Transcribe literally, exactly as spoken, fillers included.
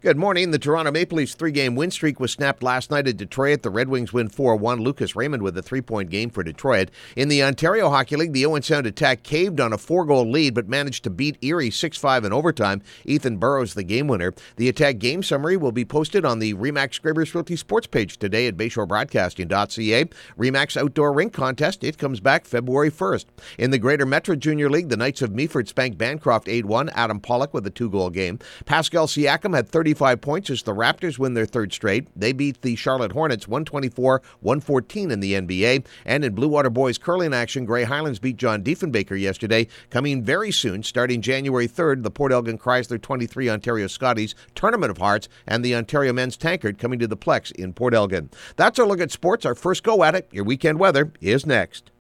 Good morning. The Toronto Maple Leafs three-game win streak was snapped last night at Detroit. The Red Wings win four one. Lucas Raymond with a three-point game for Detroit. In the Ontario Hockey League, the Owen Sound Attack caved on a four-goal lead but managed to beat Erie six five in overtime. Ethan Burrows the game winner. The Attack game summary will be posted on the Remax Scrabers Realty sports page today at bayshore broadcasting dot c a. Remax Outdoor Rink Contest, it comes back February first. In the Greater Metro Junior League, the Knights of Meaford spanked Bancroft eight one. Adam Pollock with a two-goal game. Pascal Siakam had thirty-five points as the Raptors win their third straight. They beat the Charlotte Hornets one twenty-four one fourteen in the N B A. And in Blue Water Boys curling action, Grey Highlands beat John Diefenbaker yesterday. Coming very soon, starting January third, the Port Elgin Chrysler twenty-three Ontario Scotties Tournament of Hearts and the Ontario Men's Tankard coming to the Plex in Port Elgin. That's our look at sports, our first go at it. Your weekend weather is next.